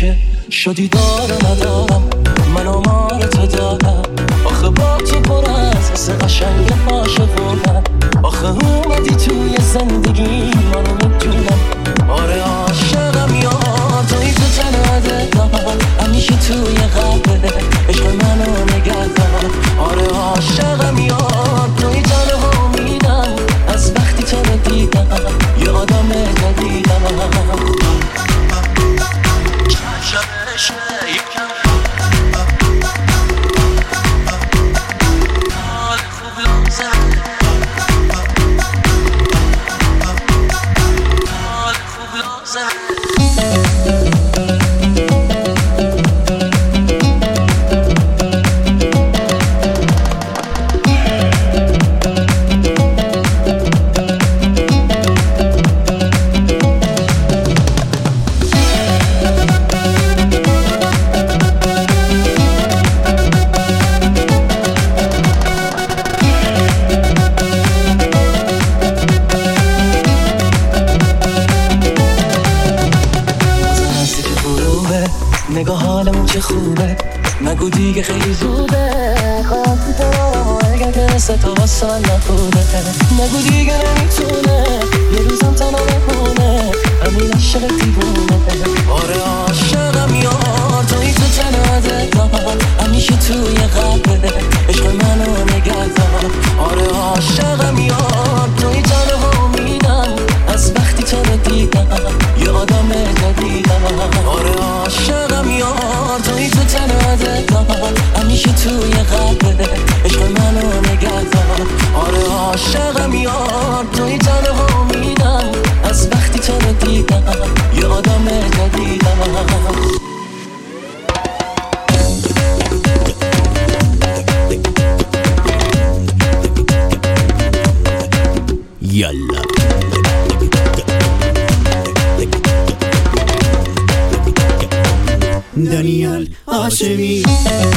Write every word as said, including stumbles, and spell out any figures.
که شدی دارم ندارم، من آمار تو دارم. آخه با تو پر از حس قشنگ عاشقونم. آخه اومدی توی زندگی منو میدونم. آره عاشقم یا توی تو تنها دلم، همیشه توی قلبه عشق منو نگه دار. آره عاشقم یا توی تنها میدم، از وقتی تو رو دیدم یه آدم جدیدم. شبش یکم حال خوب لازم، حال خوب لازم. نگاه حالمون چه خوبه، نگو دیگه خیلی زوده. خواهی تو اگر دست تو واسه نخوده، نگو دیگه نمیتونه یه روزم تنها بمونه، همین عشق دیوونه. آره عاشقم یار توی تو تنها دلم، همیشه توی قلبه عشق منو نگه دار. آره عاشقم یار توی تنها میدم، از وقتی تو رو دیدم یه آدم جدیدم. آره عاشقم یار توی تو تنها دلم، همیشه توی قلبه عشق منو نگه دار. آره عاشقم یار توی تنها میدم، از وقتی تو رو دیدم یه آدم جدیدم. یالا دانیال هاشمی.